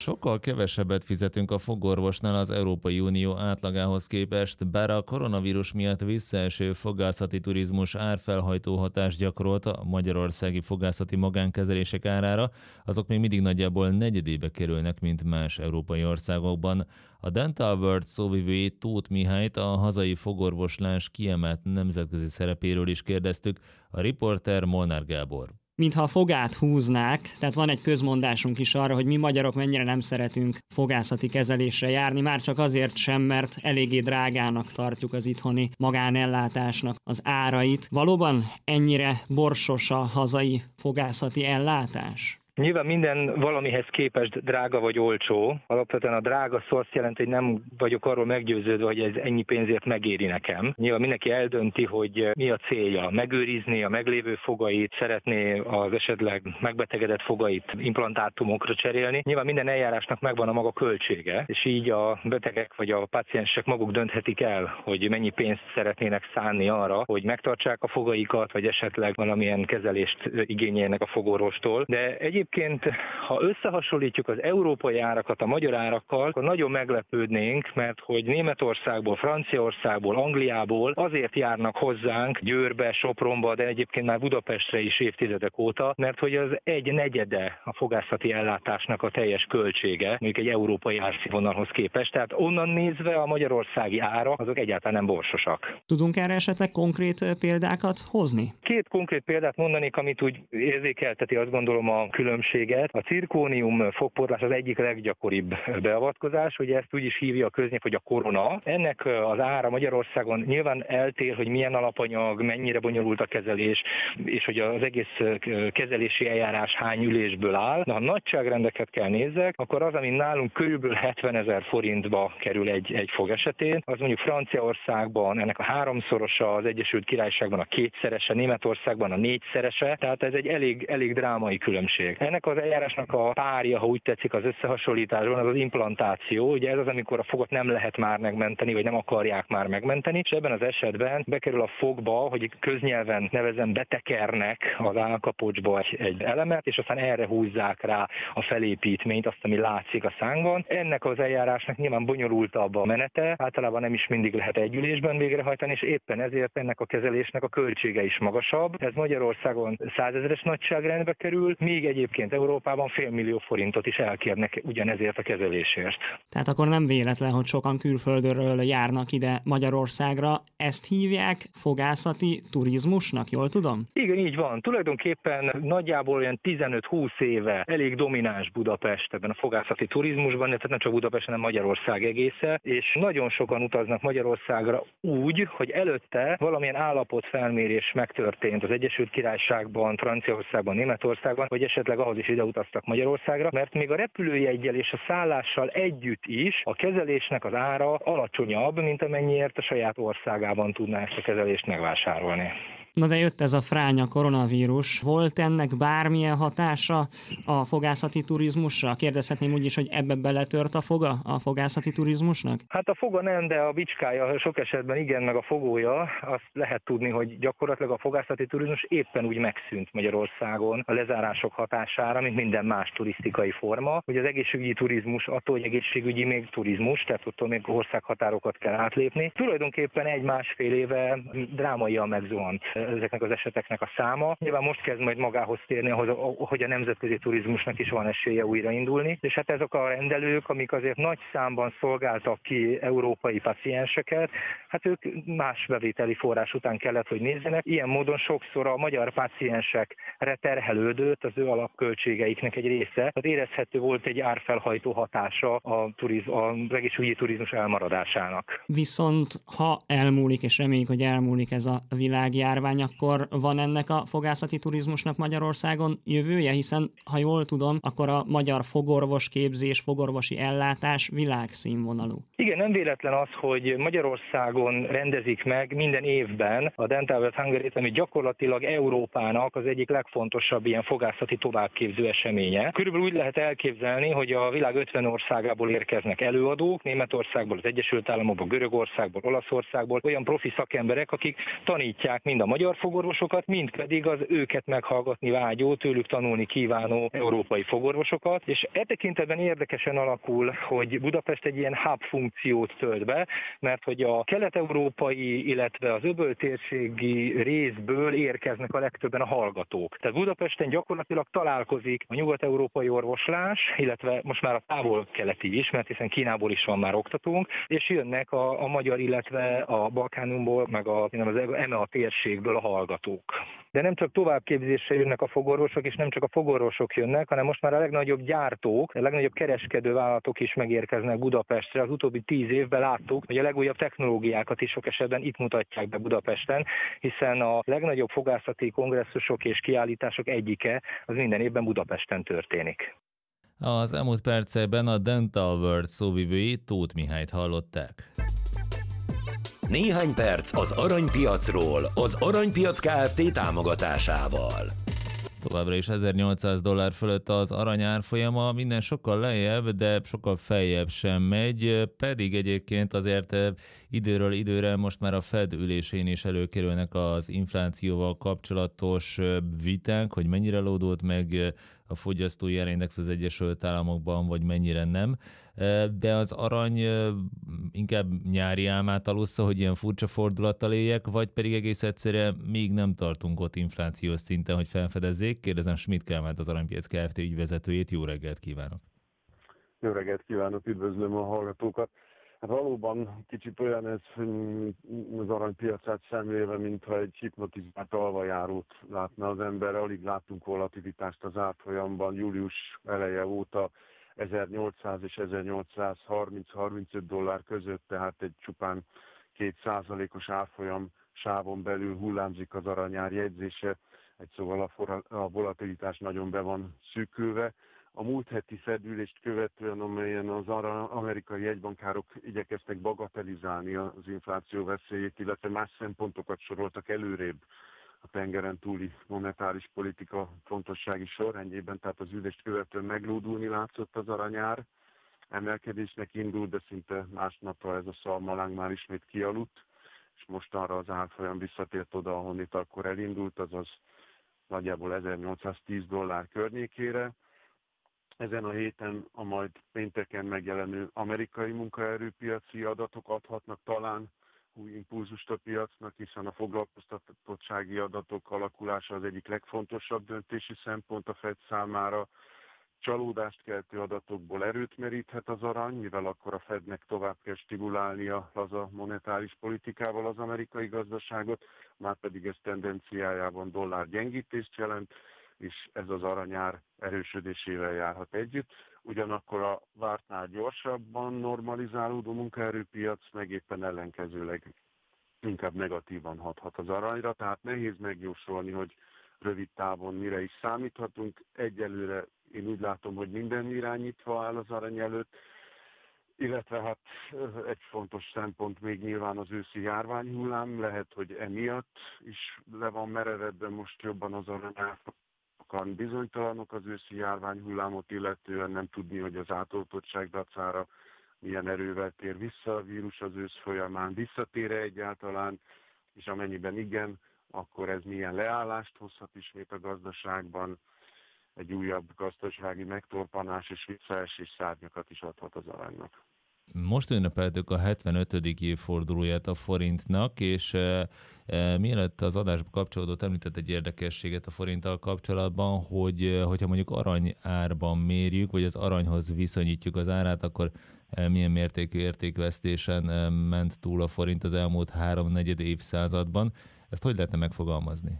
Sokkal kevesebbet fizetünk a fogorvosnál az Európai Unió átlagához képest, bár a koronavírus miatt visszaeső fogászati turizmus árfelhajtó hatást gyakorolt a magyarországi fogászati magánkezelések árára, azok még mindig nagyjából negyedébe kerülnek, mint más európai országokban. A Dental World szóvivőjét, Tóth Mihályt, a hazai fogorvoslás kiemelt nemzetközi szerepéről is kérdeztük, a riporter Molnár Gábor. Mintha a fogát húznák, tehát van egy közmondásunk is arra, hogy mi magyarok mennyire nem szeretünk fogászati kezelésre járni, már csak azért sem, mert eléggé drágának tartjuk az itthoni magánellátásnak az árait. Valóban ennyire borsos a hazai fogászati ellátás? Nyilván minden valamihez képest drága vagy olcsó. Alapvetően a drága szó azt jelenti, hogy nem vagyok arról meggyőződve, hogy ez ennyi pénzért megéri nekem. Nyilván mindenki eldönti, hogy mi a célja. Megőrizni a meglévő fogait, szeretné az esetleg megbetegedett fogait implantátumokra cserélni. Nyilván minden eljárásnak megvan a maga költsége, és így a betegek vagy a páciensek maguk dönthetik el, hogy mennyi pénzt szeretnének szánni arra, hogy megtartsák a fogaikat, vagy esetleg valamilyen kezelést igényeljenek a fogorvostól. De egyébként, ha összehasonlítjuk az európai árakat a magyar árakkal, akkor nagyon meglepődnénk, mert hogy Németországból, Franciaországból, Angliából azért járnak hozzánk Győrbe, Sopronba, de egyébként már Budapestre is évtizedek óta, mert hogy az egy negyede a fogászati ellátásnak a teljes költsége, mondjuk egy európai árszínvonalhoz képest. Tehát onnan nézve a magyarországi árak azok egyáltalán nem borsosak. Tudunk erre esetleg konkrét példákat hozni? Két konkrét példát mondanék, amit úgy érzékelteti, azt gondolom, a különbséget. A cirkónium fogporlás az egyik leggyakoribb beavatkozás, ugye ezt úgy is hívja a köznyelv, hogy a korona. Ennek az ára Magyarországon nyilván eltér, hogy milyen alapanyag, mennyire bonyolult a kezelés, és hogy az egész kezelési eljárás hány ülésből áll. De ha nagyságrendeket kell nézzek, akkor az, ami nálunk körülbelül 70 000 forintba kerül egy fog esetén, az mondjuk Franciaországban ennek a háromszorosa, az Egyesült Királyságban a kétszerese, Németországban a négyszerese, tehát ez egy elég drámai különbség. Ennek az eljárásnak a párja, ha úgy tetszik, az összehasonlításban, az implantáció. Ugye ez az, amikor a fogat nem lehet már megmenteni, vagy nem akarják már megmenteni, és ebben az esetben bekerül a fogba, hogy köznyelven nevezem, betekernek az állkapocsba egy elemet, és aztán erre húzzák rá a felépítményt, azt, ami látszik a szánkban. Ennek az eljárásnak nyilván bonyolultabb a menete, általában nem is mindig lehet egy ülésben végrehajtani, és éppen ezért ennek a kezelésnek a költsége is magasabb. Ez Magyarországon 100 000-es nagyságrendbe kerül, míg egyébként Európában $500 000 forintot is elkérnek ugyanezért a kezelésért. Tehát akkor nem véletlen, hogy sokan külföldről járnak ide Magyarországra. Ezt hívják fogászati turizmusnak, jól tudom? Igen, így van. Tulajdonképpen nagyjából olyan 15-20 éve elég domináns Budapest ebben a fogászati turizmusban, tehát nem csak Budapest, hanem Magyarország egésze, és nagyon sokan utaznak Magyarországra úgy, hogy előtte valamilyen állapotfelmérés megtörtént az Egyesült Királyságban, Franciaországban, Németországban, vagy esetleg ahhoz is ide utaztak Magyarországra, mert még a repülőjeggyel és a szállással együtt is a kezelésnek az ára alacsonyabb, mint amennyiért a saját országában tudná ezt a kezelést megvásárolni. Na de jött ez a fránya koronavírus. Volt ennek bármilyen hatása a fogászati turizmusra? Kérdezhetném úgy is, hogy ebbe beletört a foga a fogászati turizmusnak? Hát a foga nem, de a bicskája sok esetben igen, meg a fogója. Azt lehet tudni, hogy gyakorlatilag a fogászati turizmus éppen úgy megszűnt Magyarországon a lezárások hatására, mint minden más turisztikai forma. Hogy az egészségügyi turizmus attól, hogy egészségügyi még turizmus, tehát attól még országhatárokat kell átlépni. Tulajdonképpen 1-1,5 éve drámaian megzuhant ezeknek az eseteknek a száma. Nyilván most kezd majd magához térni, hogy a nemzetközi turizmusnak is van esélye újraindulni, és hát ezek a rendelők, amik azért nagy számban szolgáltak ki európai pacienseket, hát ők más bevételi forrás után kellett, hogy nézzenek. Ilyen módon sokszor a magyar paciensekre terhelődött az ő alapköltségeiknek egy része. Tehát érezhető volt egy árfelhajtó hatása az egészségügyi turizmus elmaradásának. Viszont ha elmúlik, és reméljük, hogy elmúlik ez a világjárvány, akkor van ennek a fogászati turizmusnak Magyarországon jövője, hiszen ha jól tudom, akkor a magyar fogorvosképzés, fogorvosi ellátás világszínvonalú. Igen, nem véletlen az, hogy Magyarországon rendezik meg minden évben a Dental World Hungary, ami gyakorlatilag Európának az egyik legfontosabb ilyen fogászati továbbképző eseménye. Körülbelül úgy lehet elképzelni, hogy a világ 50 országából érkeznek előadók, Németországból, az Egyesült Államokból, Görögországból, Olaszországból, olyan profi szakemberek, akik tanítják mind a magyar magyar fogorvosokat, mind pedig az őket meghallgatni vágyó, tőlük tanulni kívánó európai fogorvosokat, és e tekintetben érdekesen alakul, hogy Budapest egy ilyen hub funkciót tölt be, mert hogy a kelet-európai, illetve az öböltérségi részből érkeznek a legtöbben a hallgatók. Tehát Budapesten gyakorlatilag találkozik a nyugat-európai orvoslás, illetve most már a távol-keleti is, mert hiszen Kínából is van már oktatónk, és jönnek a magyar, illetve a Balkánumból, meg az EMEA térségből a hallgatók. De nem csak továbbképzésre jönnek a fogorvosok, és nem csak a fogorvosok jönnek, hanem most már a legnagyobb gyártók, a legnagyobb kereskedővállalatok is megérkeznek Budapestre. Az utóbbi 10 évben láttuk, hogy a legújabb technológiákat is sok esetben itt mutatják be Budapesten, hiszen a legnagyobb fogászati kongresszusok és kiállítások egyike az minden évben Budapesten történik. Az elmúlt percekben a Dental World szóvivői Tóth Mihályt hallották. Néhány perc az aranypiacról, az Aranypiac Kft. Támogatásával. Továbbra is $1800 fölött az arany árfolyama, minden sokkal lejjebb, de sokkal feljebb sem megy, pedig egyébként azért időről időre most már a Fed ülésén is előkerülnek az inflációval kapcsolatos viták, hogy mennyire lódult meg a fogyasztói árindex az Egyesült Államokban, vagy mennyire nem. De az arany inkább nyári álmát alussza, hogy ilyen furcsa fordulattal éljek, vagy pedig egész egyszerűen még nem tartunk ott inflációs szinten, hogy felfedezzék. Kérdezem Schmidt Kálmánt, az Aranypiac Kft. Ügyvezetőjét. Jó reggelt kívánok! Jó reggelt kívánok, üdvözlöm a hallgatókat! Hát valóban kicsit olyan ez az aranypiacát szemlélve, mintha egy hipnotizált alvajárót látna az ember. Alig láttunk volatilitást az árfolyamban július eleje óta 1800 és 1830-35 dollár között, tehát egy csupán 2%-os árfolyam sávon belül hullámzik az aranyár jegyzése, egy szóval a volatilitás nagyon be van szűkülve. A múlt heti Fed-ülést követően, amelyen az amerikai jegybankárok igyekeztek bagatelizálni az infláció veszélyét, illetve más szempontokat soroltak előrébb a tengeren túli monetáris politika fontossági sorrendjében, tehát az ülést követően meglódulni látszott az aranyár. Emelkedésnek indult, de szinte másnapra ez a szalmaláng már ismét kialudt, és most arra az árfolyam visszatért oda, ahonnit akkor elindult, azaz nagyjából 1810 dollár környékére. Ezen a héten a majd pénteken megjelenő amerikai munkaerőpiaci adatok adhatnak talán új impulzust a piacnak, hiszen a foglalkoztatottsági adatok alakulása az egyik legfontosabb döntési szempont a Fed számára. Csalódást keltő adatokból erőt meríthet az arany, mivel akkor a Fednek tovább kell stimulálnia laza monetáris politikával az amerikai gazdaságot, márpedig ez tendenciájában dollár gyengítést jelent, és ez az aranyár erősödésével járhat együtt. Ugyanakkor a vártnál gyorsabban normalizálódó munkaerőpiac meg éppen ellenkezőleg inkább negatívan hathat az aranyra, tehát nehéz megjósolni, hogy rövid távon mire is számíthatunk. Egyelőre én úgy látom, hogy minden irányítva áll az arany előtt, illetve hát egy fontos szempont még nyilván az őszi járványhullám, lehet, hogy emiatt is le van merevedve most jobban az aranyár. Bizonytalanok az őszi járványhullámot illetően, nem tudni, hogy az átoltottság dacára milyen erővel tér vissza a vírus az ősz folyamán, visszatér-e egyáltalán, és amennyiben igen, akkor ez milyen leállást hozhat ismét a gazdaságban, egy újabb gazdasági megtorpanás és visszaesés szárnyakat is adhat az aranynak. Most ünnepeltük a 75. évfordulóját a forintnak, és mielőtt az adásba kapcsolódott, említett egy érdekességet a forinttal kapcsolatban, hogyha mondjuk arany árban mérjük, vagy az aranyhoz viszonyítjuk az árát, akkor milyen mértékű értékvesztésen ment túl a forint az elmúlt 3-4 évszázadban. Ezt hogy lehetne megfogalmazni?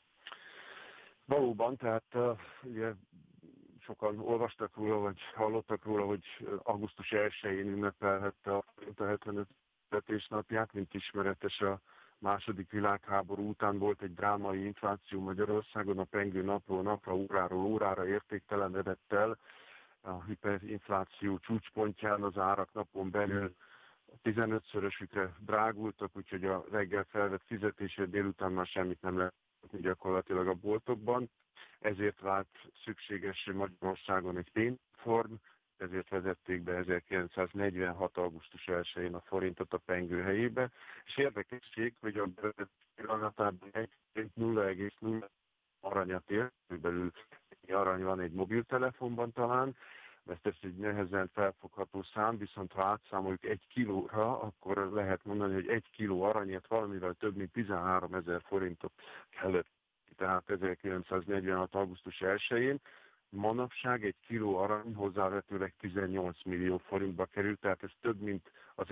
Valóban, tehát ugye sokan olvastak róla, vagy hallottak róla, hogy augusztus 1-én ünnepelhette a 75. születésnapját, mint ismeretes a második világháború után volt egy drámai infláció Magyarországon, a pengő napról napra, óráról órára értéktelenedett el, a hiperinfláció csúcspontján az árak napon belül 15-szörösükre drágultak, úgyhogy a reggel felvett fizetésért délután már semmit nem lehet gyakorlatilag a boltokban. Ezért vált szükséges Magyarországon egy pénzform, ezért vezették be 1946. augusztus 1-én a forintot a pengő helyébe. És érdekesség, hogy a pillanatában 0,0 aranyat ér, körülbelül arany van egy mobiltelefonban talán, ezt egy nehezen felfogható szám, viszont ha átszámoljuk 1 kilóra, akkor lehet mondani, hogy 1 kiló aranyért valamivel több mint 13 000 forintot kellett, tehát 1946. augusztus 1-én. Manapság 1 kiló arany hozzávetőleg 18 millió forintba került, tehát ez több mint az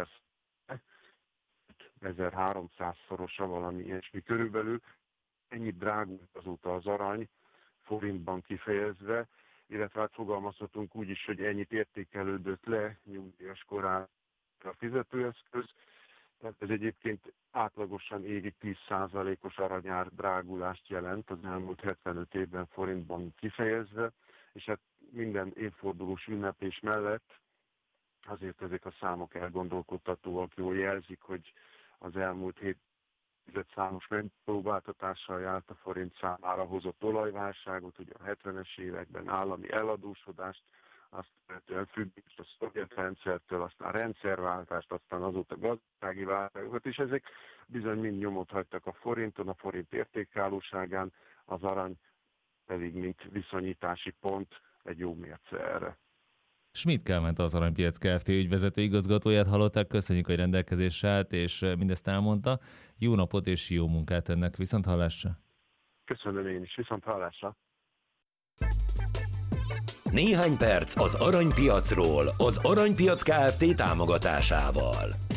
1300-szorosa valami ilyesmi körülbelül. Ennyit drágult azóta az arany, forintban kifejezve, illetve hát fogalmazhatunk úgy is, hogy ennyit értékelődött le nyugdíjas korára a fizetőeszköz. Tehát ez egyébként átlagosan évi 10%-os aranyár drágulást jelent az elmúlt 75 évben forintban kifejezve, és hát minden évfordulós ünneplés mellett azért ezek a számok elgondolkodtatóak, jól jelzik, hogy az elmúlt 7 számos megpróbáltatással járt a forint számára, hozott olajválságot, ugye a 70-es években állami eladósodást, aztán függést a szovjet rendszertől, aztán rendszerváltást, aztán azóta gazdasági válságokat, és ezek bizony mind nyomot hagytak a forinton, a forint értékállóságán, az arany pedig mint viszonyítási pont egy jó mérce erre. Schmidt Kálmánt, az Aranypiac Kft. Ügyvezető igazgatóját hallották, köszönjük, hogy rendelkezésre állt, és mindezt elmondta. Jó napot és jó munkát ennek, viszont hallásra! Köszönöm én is, viszont hallásra! Néhány perc az aranypiacról az Aranypiac Kft. Támogatásával.